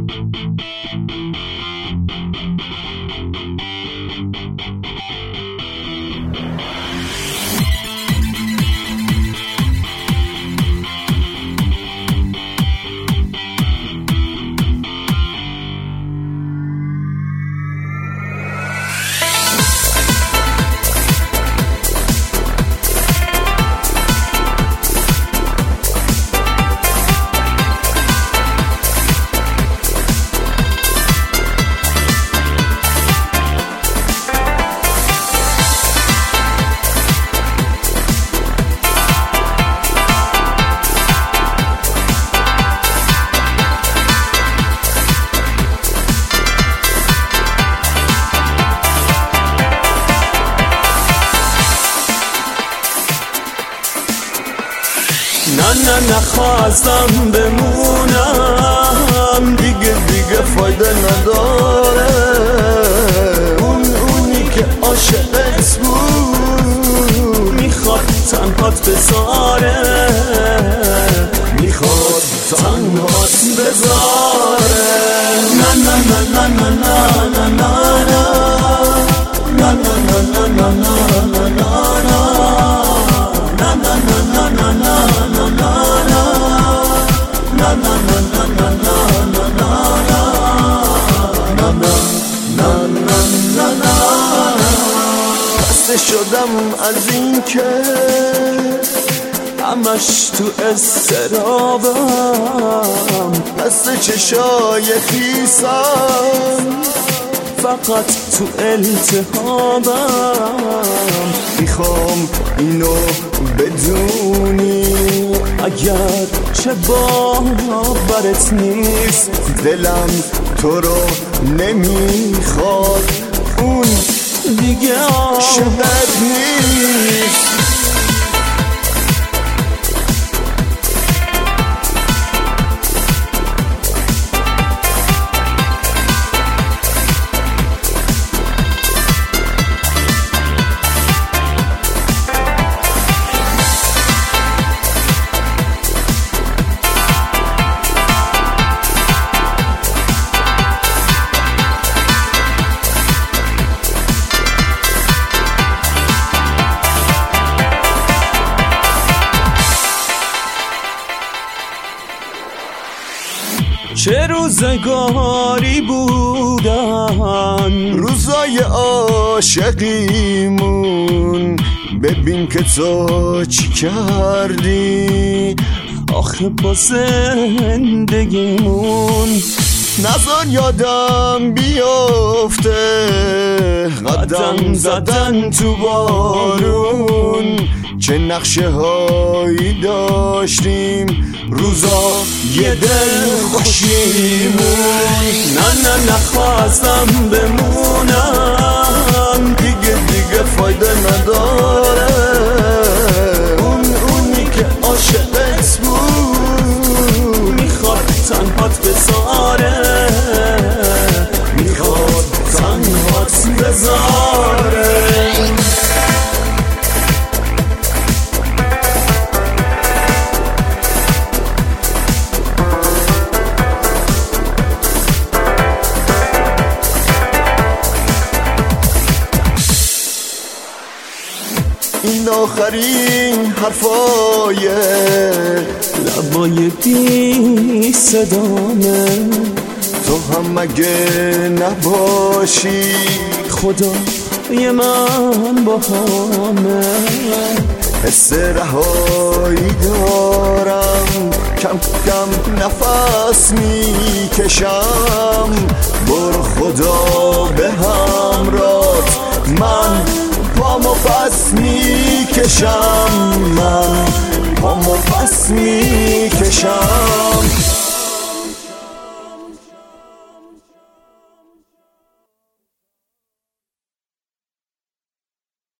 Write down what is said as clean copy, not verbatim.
نه نخواستم بمونم، دیگه فایده نداره. اونی که عاشقت بود میخواد تنهات بذاره، میخواد تنهات بذاره. نه نه نه نه نه نه نه نه نه نه نه نه خسته شدم از این که همش تو اضطرابم، دست چشای خیسم فقط تو التهابم. میخوام اینو بدونی، اگر چه باورت نیست دلم تو رو نمیخواد، اون دیگه عاشقت نیست. چه روزگاری بودن روزای عاشقیمون، ببین که تو چی کردی آخه با زندگیمون. نذار یادم بیفته قدم زدن تو بارون، چه نقشه هایی داشتیم روزا یه دل خوشیمون. نه نخواستم بمونم، دیگه فایده نداره. اونی که عاشقت بود میخواد تنهات بذاره، میخواد تنهات بذاره. این آخرین حرفای لبای بی صدامه، تو هم مگه نباشی خدای من با همه. حس رهایی دارم، کم کم نفس میکشم، برو خدا به همراه من پامو پس میکشم، من پامو پس میکشم.